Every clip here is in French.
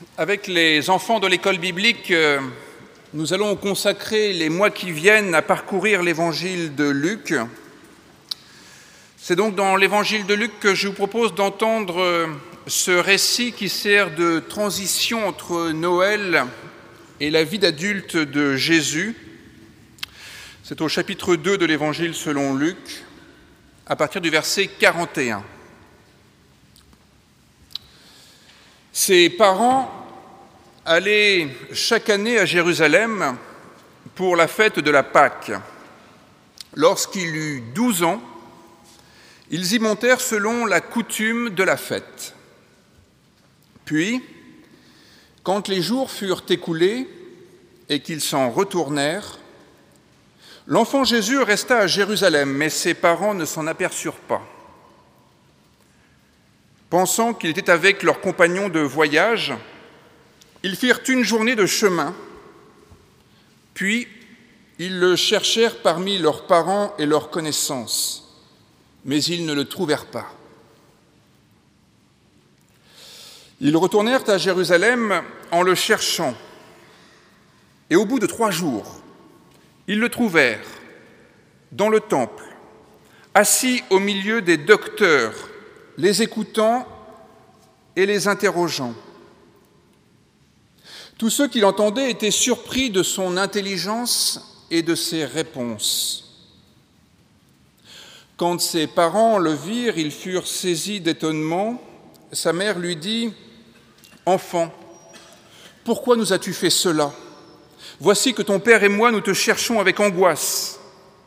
Avec les enfants de l'école biblique, nous allons consacrer les mois qui viennent à parcourir l'évangile de Luc. C'est donc dans l'évangile de Luc que je vous propose d'entendre ce récit qui sert de transition entre Noël et la vie d'adulte de Jésus. C'est au chapitre 2 de l'évangile selon Luc, à partir du verset 41. Ses parents allaient chaque année à Jérusalem pour la fête de la Pâque. Lorsqu'il eut 12 ans, ils y montèrent selon la coutume de la fête. Puis, quand les jours furent écoulés et qu'ils s'en retournèrent, l'enfant Jésus resta à Jérusalem, mais ses parents ne s'en aperçurent pas. Pensant qu'il était avec leurs compagnons de voyage, ils firent une journée de chemin, puis ils le cherchèrent parmi leurs parents et leurs connaissances, mais ils ne le trouvèrent pas. Ils retournèrent à Jérusalem en le cherchant, et au bout de 3 jours, ils le trouvèrent dans le temple, assis au milieu des docteurs, les écoutant et les interrogeant. Tous ceux qui l'entendaient étaient surpris de son intelligence et de ses réponses. Quand ses parents le virent, ils furent saisis d'étonnement. Sa mère lui dit : « Enfant, pourquoi nous as-tu fait cela ? Voici que ton père et moi, nous te cherchons avec angoisse. »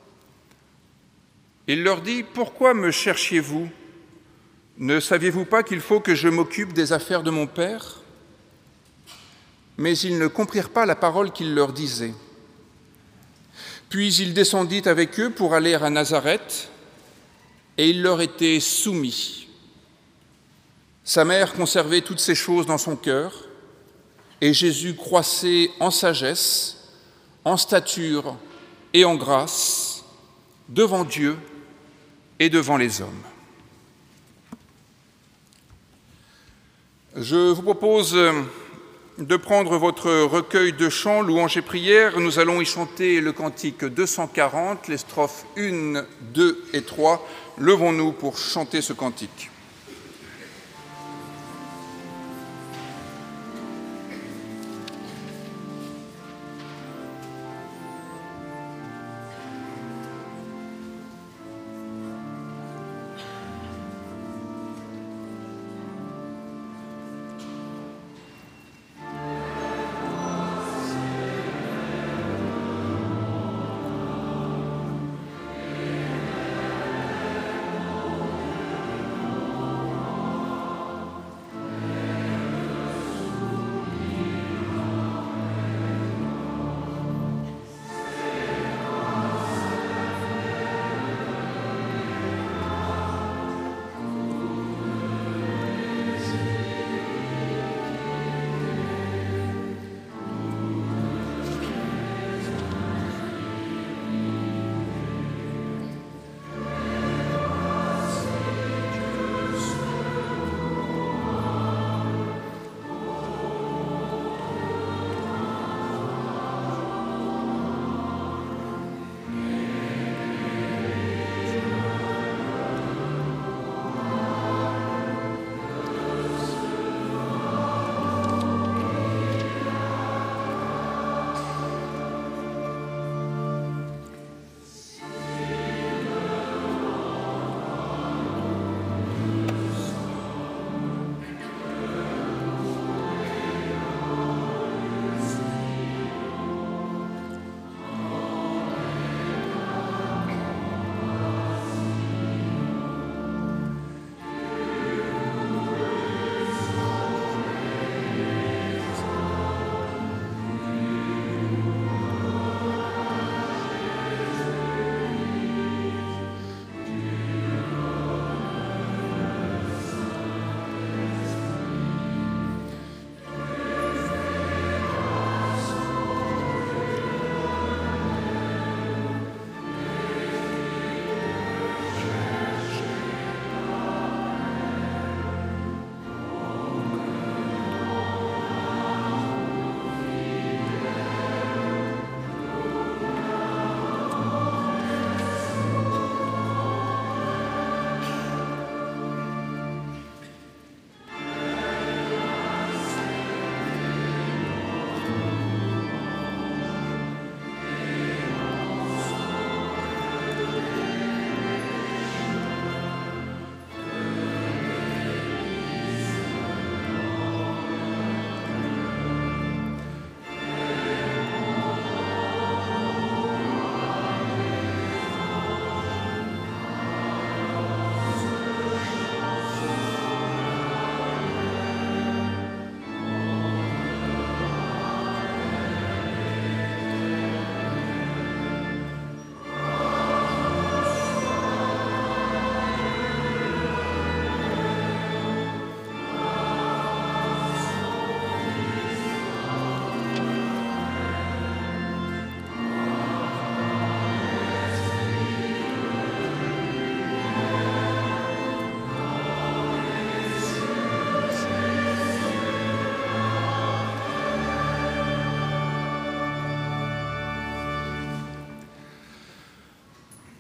Il leur dit : « Pourquoi me cherchiez-vous ? Ne saviez-vous pas qu'il faut que je m'occupe des affaires de mon père ? » Mais ils ne comprirent pas la parole qu'il leur disait. Puis il descendit avec eux pour aller à Nazareth, et il leur était soumis. Sa mère conservait toutes ces choses dans son cœur, et Jésus croissait en sagesse, en stature et en grâce, devant Dieu et devant les hommes. Je vous propose de prendre votre recueil de chants, louanges et prières. Nous allons y chanter le cantique 240, les strophes 1, 2 et 3. Levons-nous pour chanter ce cantique.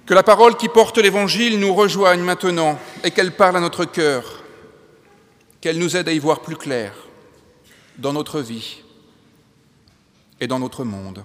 Que la parole qui porte l'Évangile nous rejoigne maintenant et qu'elle parle à notre cœur, qu'elle nous aide à y voir plus clair dans notre vie et dans notre monde.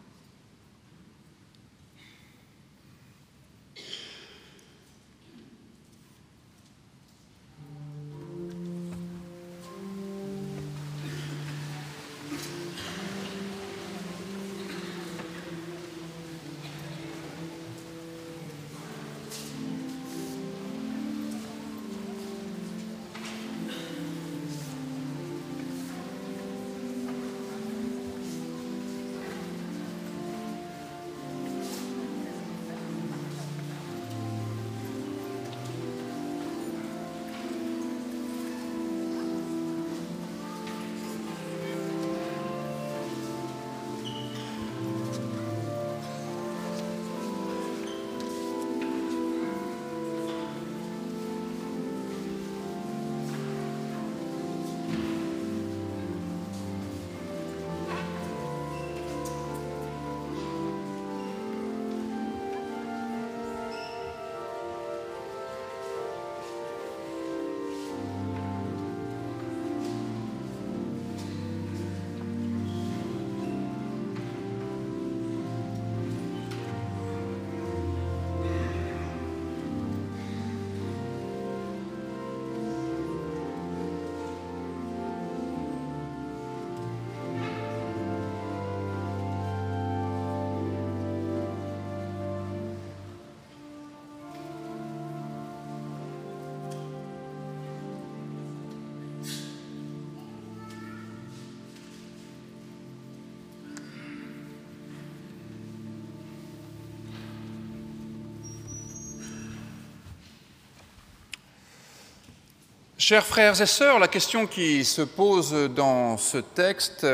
Chers frères et sœurs, la question qui se pose dans ce texte,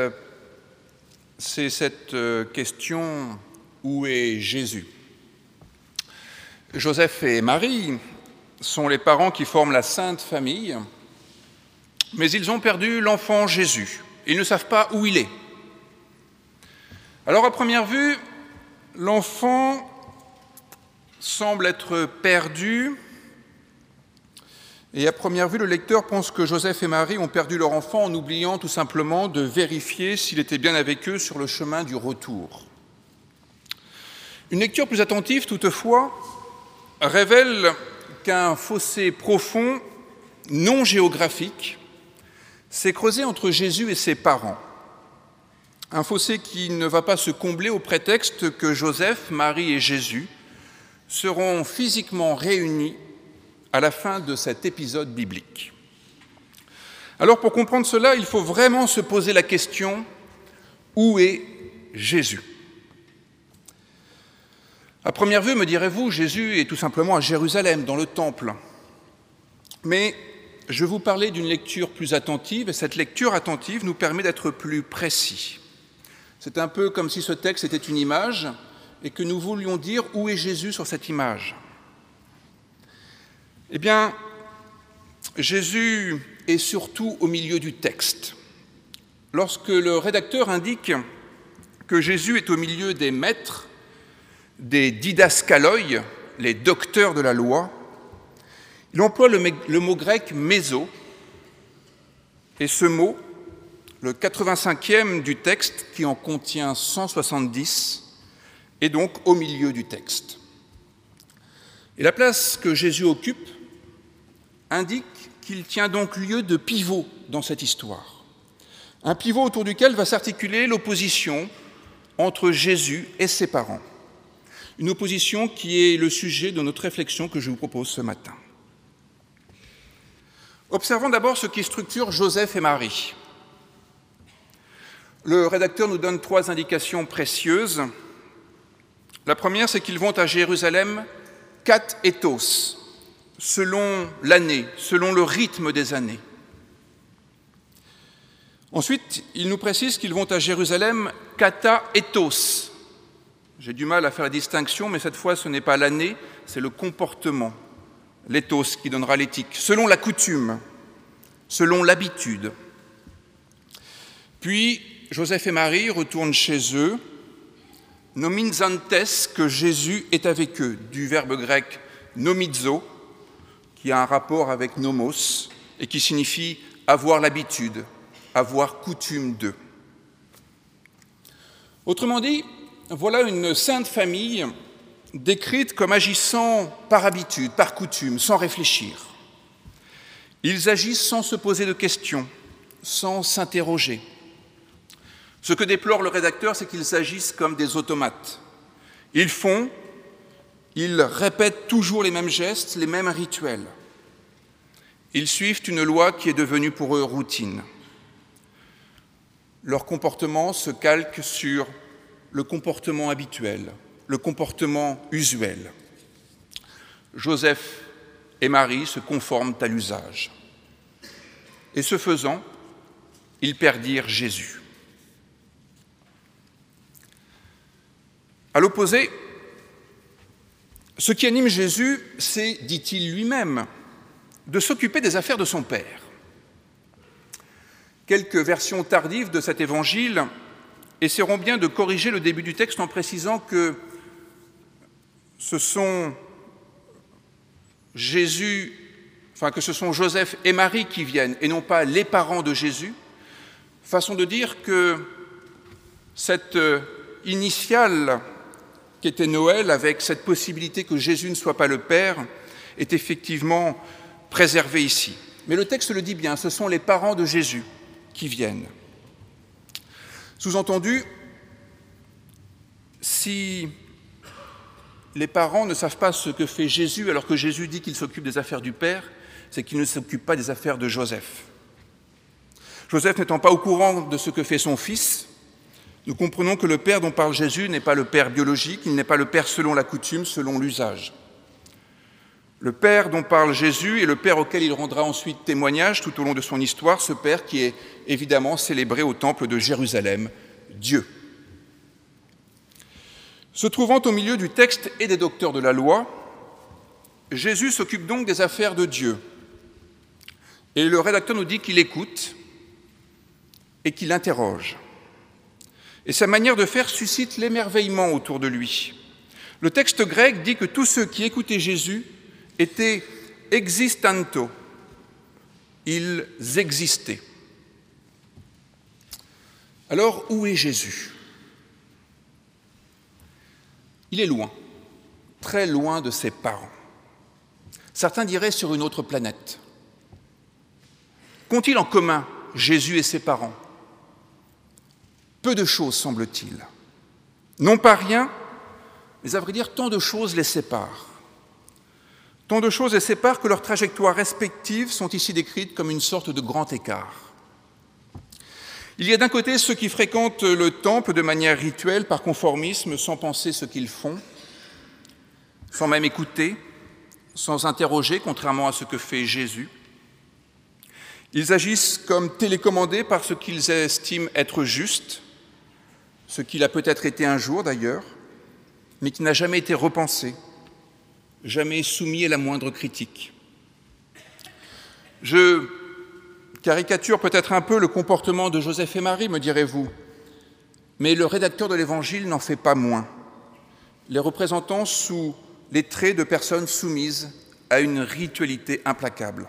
c'est cette question « Où est Jésus ?» Joseph et Marie sont les parents qui forment la Sainte Famille, mais ils ont perdu l'enfant Jésus. Ils ne savent pas où il est. Alors à première vue, l'enfant semble être perdu. Et à première vue, le lecteur pense que Joseph et Marie ont perdu leur enfant en oubliant tout simplement de vérifier s'il était bien avec eux sur le chemin du retour. Une lecture plus attentive, toutefois, révèle qu'un fossé profond, non géographique, s'est creusé entre Jésus et ses parents. Un fossé qui ne va pas se combler au prétexte que Joseph, Marie et Jésus seront physiquement réunis à la fin de cet épisode biblique. Alors pour comprendre cela, il faut vraiment se poser la question « Où est Jésus ?» À première vue, me direz-vous, Jésus est tout simplement à Jérusalem, dans le temple. Mais je vais vous parler d'une lecture plus attentive, et cette lecture attentive nous permet d'être plus précis. C'est un peu comme si ce texte était une image et que nous voulions dire où est Jésus sur cette image. Eh bien, Jésus est surtout au milieu du texte. Lorsque le rédacteur indique que Jésus est au milieu des maîtres, des didaskaloi, les docteurs de la loi, il emploie le mot grec « méso », et ce mot, le 85e du texte, qui en contient 170, est donc au milieu du texte. Et la place que Jésus occupe indique qu'il tient donc lieu de pivot dans cette histoire. Un pivot autour duquel va s'articuler l'opposition entre Jésus et ses parents. Une opposition qui est le sujet de notre réflexion que je vous propose ce matin. Observons d'abord ce qui structure Joseph et Marie. Le rédacteur nous donne 3 indications précieuses. La première, c'est qu'ils vont à Jérusalem kat ethos, selon l'année, selon le rythme des années. Ensuite, il nous précise qu'ils vont à Jérusalem kata ethos. J'ai du mal à faire la distinction, mais cette fois, ce n'est pas l'année, c'est le comportement, l'éthos qui donnera l'éthique, selon la coutume, selon l'habitude. Puis, Joseph et Marie retournent chez eux nominzantes, que Jésus est avec eux, du verbe grec nomizo, qui a un rapport avec nomos et qui signifie avoir l'habitude, avoir coutume d'eux. Autrement dit, voilà une sainte famille décrite comme agissant par habitude, par coutume, sans réfléchir. Ils agissent sans se poser de questions, sans s'interroger. Ce que déplore le rédacteur, c'est qu'ils agissent comme des automates. Ils répètent toujours les mêmes gestes, les mêmes rituels. Ils suivent une loi qui est devenue pour eux routine. Leur comportement se calque sur le comportement habituel, le comportement usuel. Joseph et Marie se conforment à l'usage. Et ce faisant, ils perdirent Jésus. À l'opposé, ce qui anime Jésus, c'est, dit-il lui-même, de s'occuper des affaires de son Père. Quelques versions tardives de cet évangile essaieront bien de corriger le début du texte en précisant que ce sont Joseph et Marie qui viennent et non pas les parents de Jésus, façon de dire que cette initiale qui était Noël, avec cette possibilité que Jésus ne soit pas le Père, est effectivement préservée ici. Mais le texte le dit bien, ce sont les parents de Jésus qui viennent. Sous-entendu, si les parents ne savent pas ce que fait Jésus alors que Jésus dit qu'il s'occupe des affaires du Père, c'est qu'il ne s'occupe pas des affaires de Joseph. Joseph n'étant pas au courant de ce que fait son fils, nous comprenons que le Père dont parle Jésus n'est pas le Père biologique, il n'est pas le Père selon la coutume, selon l'usage. Le Père dont parle Jésus est le Père auquel il rendra ensuite témoignage tout au long de son histoire, ce Père qui est évidemment célébré au temple de Jérusalem, Dieu. Se trouvant au milieu du texte et des docteurs de la loi, Jésus s'occupe donc des affaires de Dieu. Et le rédacteur nous dit qu'il écoute et qu'il interroge. Et sa manière de faire suscite l'émerveillement autour de lui. Le texte grec dit que tous ceux qui écoutaient Jésus étaient existanto, ils existaient. Alors, où est Jésus ? Il est loin, très loin de ses parents. Certains diraient sur une autre planète. Qu'ont-ils en commun, Jésus et ses parents ? Peu de choses, semble-t-il. Non pas rien, mais à vrai dire, tant de choses les séparent. Tant de choses les séparent que leurs trajectoires respectives sont ici décrites comme une sorte de grand écart. Il y a d'un côté ceux qui fréquentent le temple de manière rituelle, par conformisme, sans penser ce qu'ils font, sans même écouter, sans interroger, contrairement à ce que fait Jésus. Ils agissent comme télécommandés par ce qu'ils estiment être juste, ce qu'il a peut-être été un jour d'ailleurs, mais qui n'a jamais été repensé, jamais soumis à la moindre critique. Je caricature peut-être un peu le comportement de Joseph et Marie, me direz-vous, mais le rédacteur de l'Évangile n'en fait pas moins, les représentant sous les traits de personnes soumises à une ritualité implacable.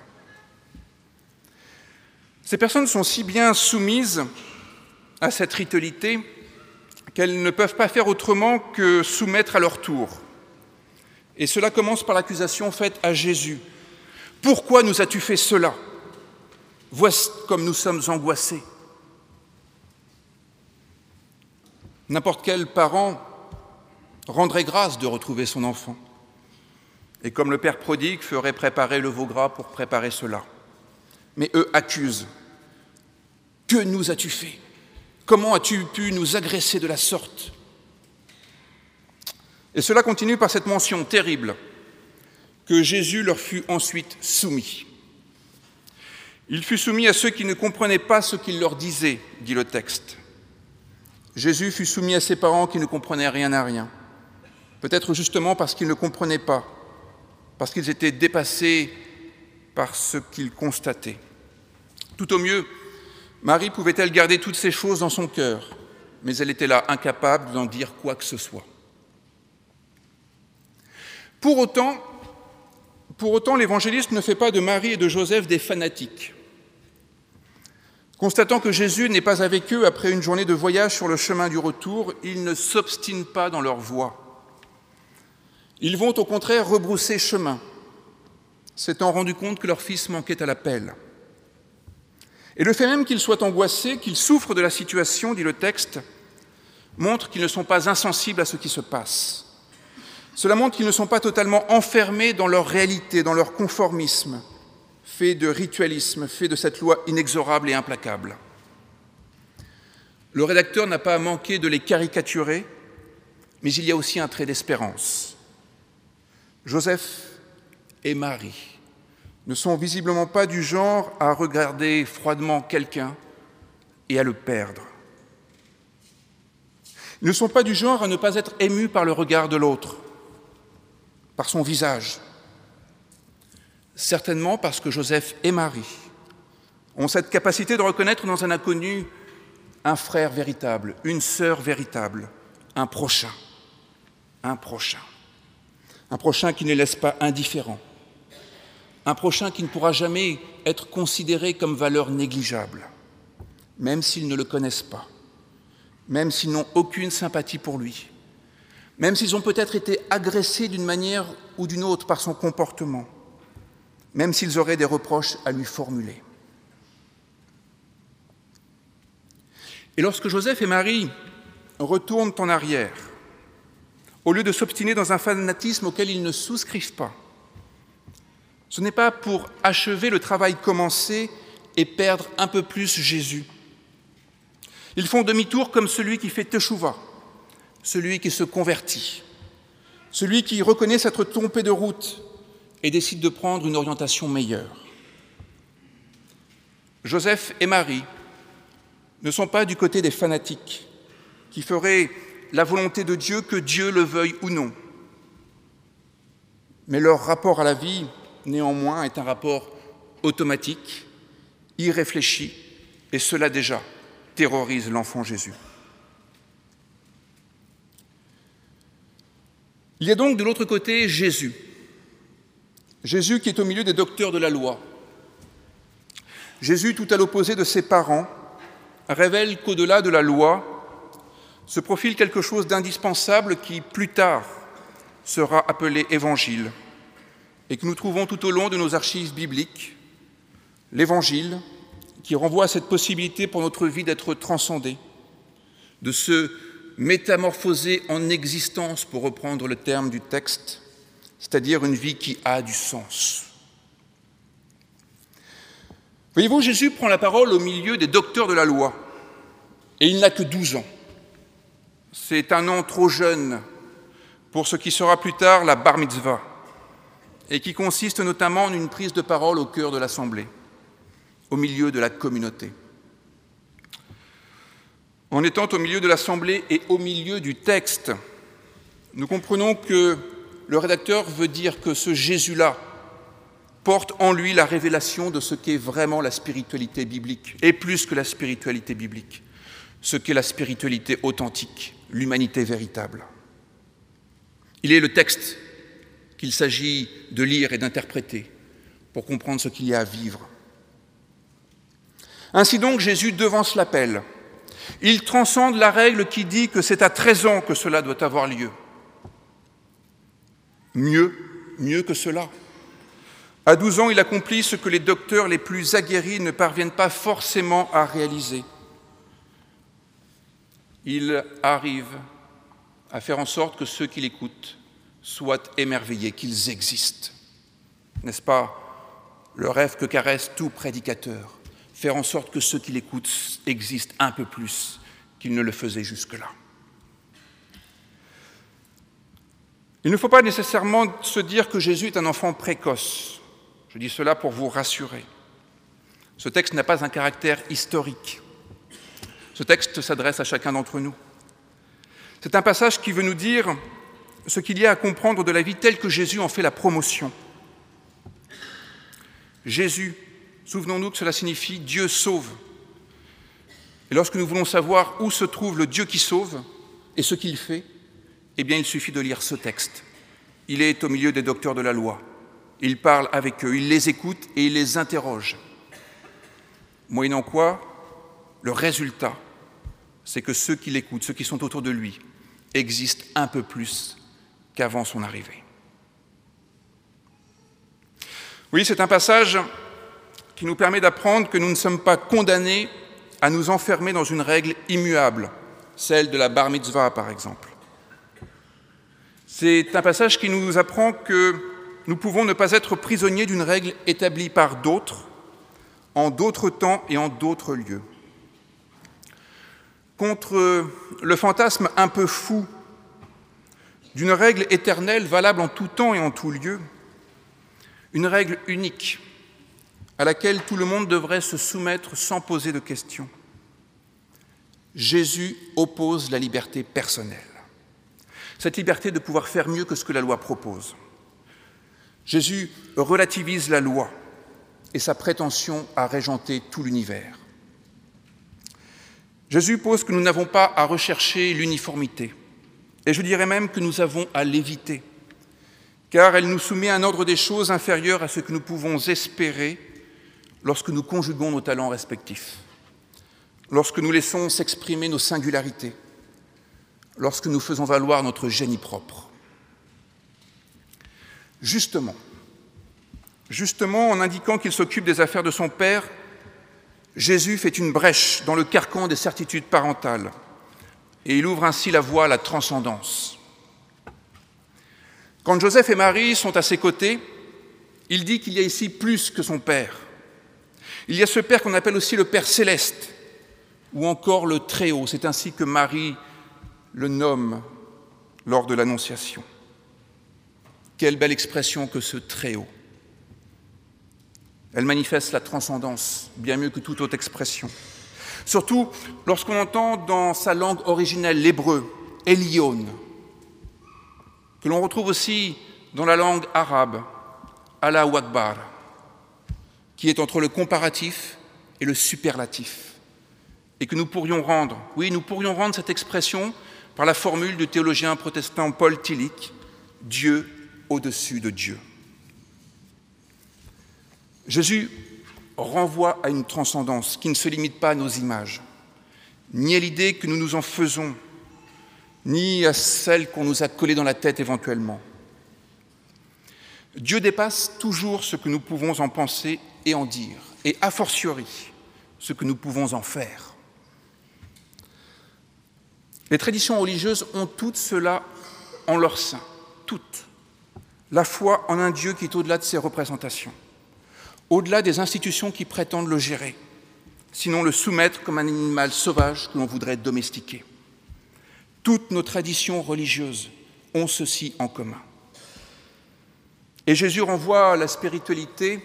Ces personnes sont si bien soumises à cette ritualité qu'elles ne peuvent pas faire autrement que soumettre à leur tour. Et cela commence par l'accusation faite à Jésus. « Pourquoi nous as-tu fait cela ? Voici comme nous sommes angoissés. » N'importe quel parent rendrait grâce de retrouver son enfant. Et comme le père prodigue ferait préparer le veau gras pour préparer cela. Mais eux accusent. « Que nous as-tu fait ? Comment as-tu pu nous agresser de la sorte ?» Et cela continue par cette mention terrible que Jésus leur fut ensuite soumis. Il fut soumis à ceux qui ne comprenaient pas ce qu'il leur disait, dit le texte. Jésus fut soumis à ses parents qui ne comprenaient rien à rien, peut-être justement parce qu'ils ne comprenaient pas, parce qu'ils étaient dépassés par ce qu'ils constataient. Tout au mieux, Marie pouvait-elle garder toutes ces choses dans son cœur, mais elle était là, incapable d'en dire quoi que ce soit. Pour autant, l'évangéliste ne fait pas de Marie et de Joseph des fanatiques. Constatant que Jésus n'est pas avec eux après une journée de voyage sur le chemin du retour, ils ne s'obstinent pas dans leur voie. Ils vont au contraire rebrousser chemin, s'étant rendus compte que leur fils manquait à l'appel. Et le fait même qu'ils soient angoissés, qu'ils souffrent de la situation, dit le texte, montre qu'ils ne sont pas insensibles à ce qui se passe. Cela montre qu'ils ne sont pas totalement enfermés dans leur réalité, dans leur conformisme, fait de ritualisme, fait de cette loi inexorable et implacable. Le rédacteur n'a pas manqué de les caricaturer, mais il y a aussi un trait d'espérance. Joseph et Marie ne sont visiblement pas du genre à regarder froidement quelqu'un et à le perdre. Ils ne sont pas du genre à ne pas être émus par le regard de l'autre, par son visage. Certainement parce que Joseph et Marie ont cette capacité de reconnaître dans un inconnu un frère véritable, une sœur véritable, un prochain qui ne les laisse pas indifférents, un prochain qui ne pourra jamais être considéré comme valeur négligeable, même s'ils ne le connaissent pas, même s'ils n'ont aucune sympathie pour lui, même s'ils ont peut-être été agressés d'une manière ou d'une autre par son comportement, même s'ils auraient des reproches à lui formuler. Et lorsque Joseph et Marie retournent en arrière, au lieu de s'obstiner dans un fanatisme auquel ils ne souscrivent pas, ce n'est pas pour achever le travail commencé et perdre un peu plus Jésus. Ils font demi-tour comme celui qui fait teshuva, celui qui se convertit, celui qui reconnaît s'être trompé de route et décide de prendre une orientation meilleure. Joseph et Marie ne sont pas du côté des fanatiques qui feraient la volonté de Dieu, que Dieu le veuille ou non. Mais leur rapport à la vie, néanmoins, est un rapport automatique, irréfléchi, et cela déjà terrorise l'enfant Jésus. Il y a donc de l'autre côté Jésus. Jésus qui est au milieu des docteurs de la loi. Jésus, tout à l'opposé de ses parents, révèle qu'au-delà de la loi se profile quelque chose d'indispensable qui, plus tard, sera appelé évangile et que nous trouvons tout au long de nos archives bibliques. L'évangile qui renvoie à cette possibilité pour notre vie d'être transcendée, de se métamorphoser en existence, pour reprendre le terme du texte, c'est-à-dire une vie qui a du sens. Voyez-vous, Jésus prend la parole au milieu des docteurs de la loi, et il n'a que 12 ans. C'est un an trop jeune pour ce qui sera plus tard la bar mitzvah, et qui consiste notamment en une prise de parole au cœur de l'assemblée, au milieu de la communauté. En étant au milieu de l'assemblée et au milieu du texte, nous comprenons que le rédacteur veut dire que ce Jésus-là porte en lui la révélation de ce qu'est vraiment la spiritualité biblique, et plus que la spiritualité biblique, ce qu'est la spiritualité authentique, l'humanité véritable. Il est le texte qu'il s'agit de lire et d'interpréter pour comprendre ce qu'il y a à vivre. Ainsi donc, Jésus devance l'appel. Il transcende la règle qui dit que c'est à 13 ans que cela doit avoir lieu. Mieux que cela. À 12 ans, il accomplit ce que les docteurs les plus aguerris ne parviennent pas forcément à réaliser. Il arrive à faire en sorte que ceux qui l'écoutent soient émerveillés, qu'ils existent. N'est-ce pas le rêve que caresse tout prédicateur? Faire en sorte que ceux qui l'écoutent existent un peu plus qu'ils ne le faisaient jusque-là. Il ne faut pas nécessairement se dire que Jésus est un enfant précoce. Je dis cela pour vous rassurer. Ce texte n'a pas un caractère historique. Ce texte s'adresse à chacun d'entre nous. C'est un passage qui veut nous dire ce qu'il y a à comprendre de la vie telle que Jésus en fait la promotion. Jésus, souvenons-nous que cela signifie Dieu sauve. Et lorsque nous voulons savoir où se trouve le Dieu qui sauve et ce qu'il fait, eh bien il suffit de lire ce texte. Il est au milieu des docteurs de la loi. Il parle avec eux, il les écoute et il les interroge. Moyennant quoi, le résultat, c'est que ceux qui l'écoutent, ceux qui sont autour de lui, existent un peu plus qu'avant son arrivée. Oui, c'est un passage qui nous permet d'apprendre que nous ne sommes pas condamnés à nous enfermer dans une règle immuable, celle de la bar mitzvah par exemple. C'est un passage qui nous apprend que nous pouvons ne pas être prisonniers d'une règle établie par d'autres, en d'autres temps et en d'autres lieux. Contre le fantasme un peu fou d'une règle éternelle valable en tout temps et en tout lieu, une règle unique à laquelle tout le monde devrait se soumettre sans poser de questions. Jésus oppose la liberté personnelle, cette liberté de pouvoir faire mieux que ce que la loi propose. Jésus relativise la loi et sa prétention à régenter tout l'univers. Jésus pose que nous n'avons pas à rechercher l'uniformité, et je dirais même que nous avons à l'éviter, car elle nous soumet à un ordre des choses inférieur à ce que nous pouvons espérer lorsque nous conjuguons nos talents respectifs, lorsque nous laissons s'exprimer nos singularités, lorsque nous faisons valoir notre génie propre. Justement, en indiquant qu'il s'occupe des affaires de son Père, Jésus fait une brèche dans le carcan des certitudes parentales et il ouvre ainsi la voie à la transcendance. Quand Joseph et Marie sont à ses côtés, il dit qu'il y a ici plus que son Père. Il y a ce Père qu'on appelle aussi le Père céleste ou encore le Très-Haut. C'est ainsi que Marie le nomme lors de l'Annonciation. Quelle belle expression que ce Très-Haut. Elle manifeste la transcendance, bien mieux que toute autre expression. Surtout lorsqu'on entend dans sa langue originelle, l'hébreu, Elyon, que l'on retrouve aussi dans la langue arabe, Allahu Akbar, qui est entre le comparatif et le superlatif, et que nous pourrions rendre cette expression par la formule du théologien protestant Paul Tillich, Dieu au-dessus de Dieu. Jésus renvoie à une transcendance qui ne se limite pas à nos images, ni à l'idée que nous nous en faisons, ni à celle qu'on nous a collée dans la tête éventuellement. Dieu dépasse toujours ce que nous pouvons en penser et en dire, et a fortiori ce que nous pouvons en faire. Les traditions religieuses ont toutes cela en leur sein, toutes. La foi en un Dieu qui est au-delà de ses représentations, au-delà des institutions qui prétendent le gérer, sinon le soumettre comme un animal sauvage que l'on voudrait domestiquer. Toutes nos traditions religieuses ont ceci en commun. Et Jésus renvoie à la spiritualité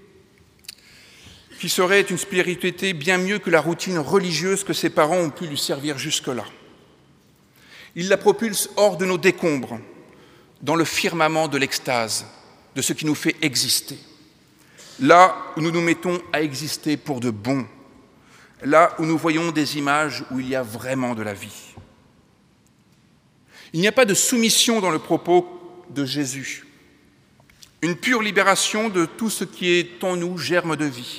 qui serait une spiritualité bien mieux que la routine religieuse que ses parents ont pu lui servir jusque-là. Il la propulse hors de nos décombres, dans le firmament de l'extase, de ce qui nous fait exister. Là où nous nous mettons à exister pour de bon, là où nous voyons des images où il y a vraiment de la vie. Il n'y a pas de soumission dans le propos de Jésus, une pure libération de tout ce qui est en nous germe de vie.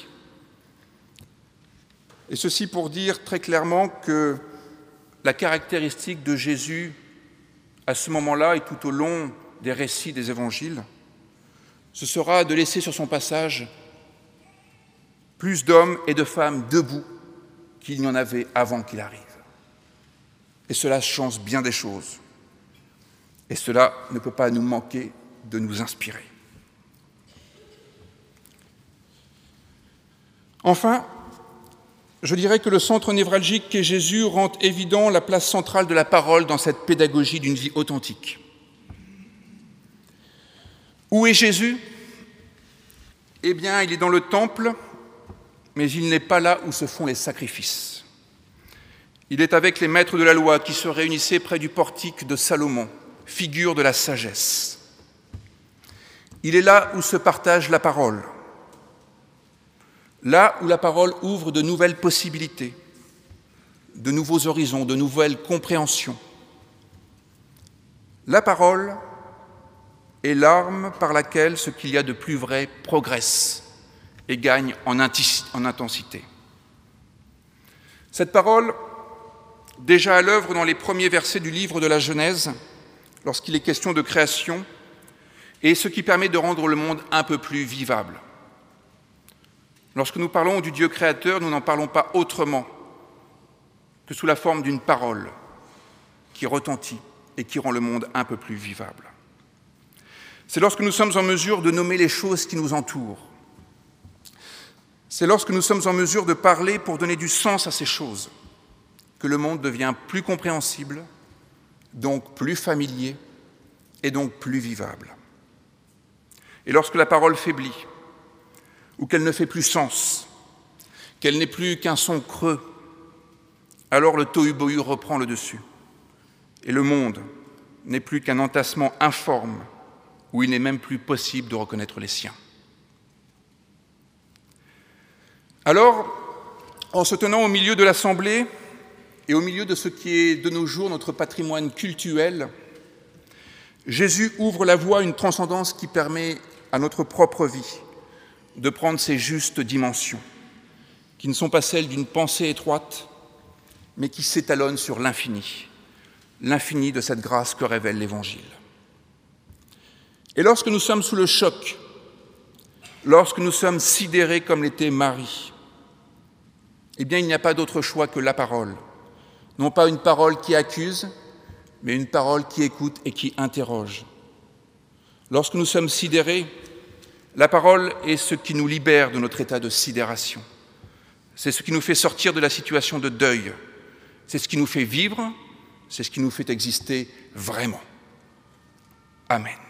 Et ceci pour dire très clairement que la caractéristique de Jésus à ce moment-là et tout au long des récits des évangiles, ce sera de laisser sur son passage plus d'hommes et de femmes debout qu'il n'y en avait avant qu'il arrive. Et cela change bien des choses. Et cela ne peut pas nous manquer de nous inspirer. Enfin, je dirais que le centre névralgique qu'est Jésus rend évident la place centrale de la parole dans cette pédagogie d'une vie authentique. Où est Jésus ? Eh bien, il est dans le temple, mais il n'est pas là où se font les sacrifices. Il est avec les maîtres de la loi qui se réunissaient près du portique de Salomon, figure de la sagesse. Il est là où se partage la parole, là où la parole ouvre de nouvelles possibilités, de nouveaux horizons, de nouvelles compréhensions. La parole est l'arme par laquelle ce qu'il y a de plus vrai progresse et gagne en intensité. Cette parole, déjà à l'œuvre dans les premiers versets du livre de la Genèse, lorsqu'il est question de création, est ce qui permet de rendre le monde un peu plus vivable. Lorsque nous parlons du Dieu créateur, nous n'en parlons pas autrement que sous la forme d'une parole qui retentit et qui rend le monde un peu plus vivable. C'est lorsque nous sommes en mesure de nommer les choses qui nous entourent. C'est lorsque nous sommes en mesure de parler pour donner du sens à ces choses que le monde devient plus compréhensible, donc plus familier et donc plus vivable. Et lorsque la parole faiblit, ou qu'elle ne fait plus sens, qu'elle n'est plus qu'un son creux, alors le tohu-bohu reprend le dessus. Et le monde n'est plus qu'un entassement informe où il n'est même plus possible de reconnaître les siens. Alors, en se tenant au milieu de l'Assemblée et au milieu de ce qui est de nos jours notre patrimoine cultuel, Jésus ouvre la voie à une transcendance qui permet à notre propre vie de prendre ses justes dimensions, qui ne sont pas celles d'une pensée étroite, mais qui s'étalonnent sur l'infini de cette grâce que révèle l'Évangile. Et lorsque nous sommes sous le choc, lorsque nous sommes sidérés comme l'était Marie, eh bien il n'y a pas d'autre choix que la parole. Non pas une parole qui accuse, mais une parole qui écoute et qui interroge. Lorsque nous sommes sidérés, la parole est ce qui nous libère de notre état de sidération. C'est ce qui nous fait sortir de la situation de deuil. C'est ce qui nous fait vivre, c'est ce qui nous fait exister vraiment. Amen.